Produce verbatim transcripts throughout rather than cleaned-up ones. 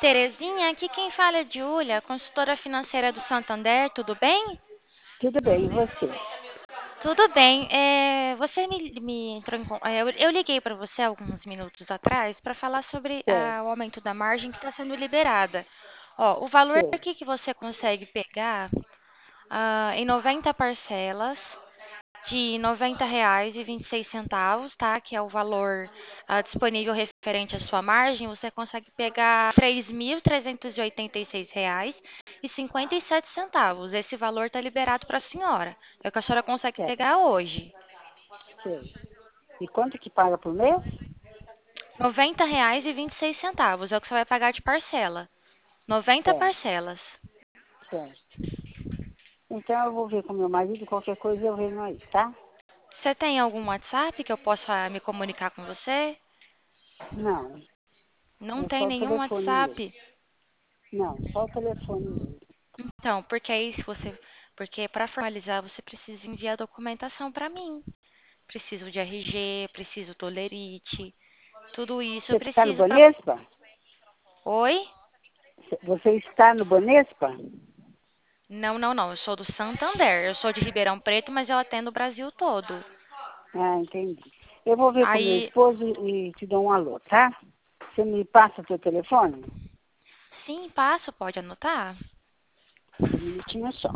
Terezinha, aqui quem fala é Júlia, consultora financeira do Santander, tudo bem? Tudo bem, e você? Tudo bem. É, você me, me entrou em, con- é, eu, eu liguei para você alguns minutos atrás para falar sobre Certo, ah, o aumento da margem que está sendo liberada. Ó, o valor sei, aqui que você consegue pegar ah, em noventa parcelas de noventa reais e vinte e seis centavos, tá? Que é o valor ah, disponível referente à sua margem. Você consegue pegar três mil trezentos e oitenta e seis reais e cinquenta e sete centavos. Esse valor está liberado para a senhora. É o que a senhora consegue certo, pegar hoje. sei. E quanto que paga por mês? Noventa reais e vinte e seis centavos. É o que você vai pagar de parcela. Noventa Certo, parcelas. certo. Então eu vou ver com meu marido, qualquer coisa eu venho aí, tá? Você tem algum WhatsApp que eu possa me comunicar com você? Não, Não é tem só o nenhum telefone mesmo. WhatsApp? Não, só o telefone mesmo. Então, porque aí se você, porque para formalizar você precisa enviar a documentação para mim. Preciso de R G, preciso do lerite, tudo isso Você eu está no preciso para. Banespa? Oi? Você está no Banespa? Não, não, não. Eu sou do Santander. Eu sou de Ribeirão Preto, mas eu atendo o Brasil todo. Ah, entendi. Eu vou ver com meu Aí, esposo e te dou um alô, tá? Você me passa o seu telefone? sim, passo, pode anotar? Um minutinho só.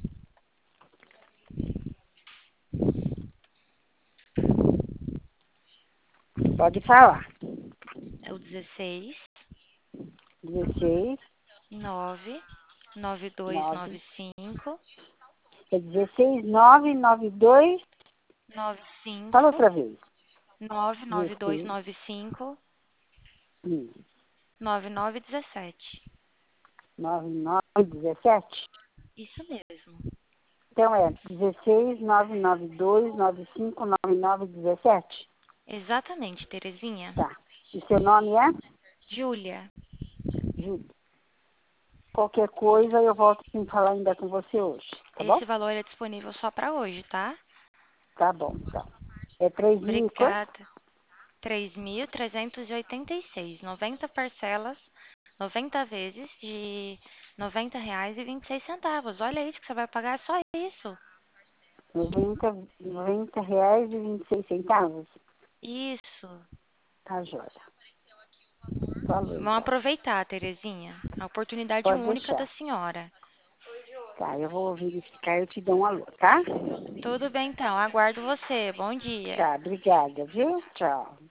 Pode falar. É o dezesseis, Dezesseis, nove, nove dois nove. nove cinco, É dezesseis, nove, nove, dois. nove Fala cinco, outra vez. nove nove dois dezesseis, nove cinco, hum, nove nove dezessete. nove, nove, dezessete. Isso mesmo. Então é dezesseis, nove, nove, dois, nove, cinco, nove, nove, dezessete. Exatamente, Terezinha. Tá. E seu nome é? Júlia, Júlio. Qualquer coisa eu volto a falar ainda com você hoje. Tá bom? esse valor é disponível só para hoje, tá? Tá bom, então. É três mil e quanto? Obrigada. Três mil trezentos e oitenta e seis, noventa parcelas, noventa vezes de noventa reais e vinte e seis centavos. Olha isso que você vai pagar, só isso. Noventa, noventa reais e vinte e seis centavos. Isso. Tá, joia. Falou, Vamos então. aproveitar, Terezinha. A oportunidade Pode única da deixar. senhora. Tá, eu vou verificar e eu te dou um alô, tá? Tudo bem então, aguardo você. Bom dia. Tá, obrigada, viu? Tchau.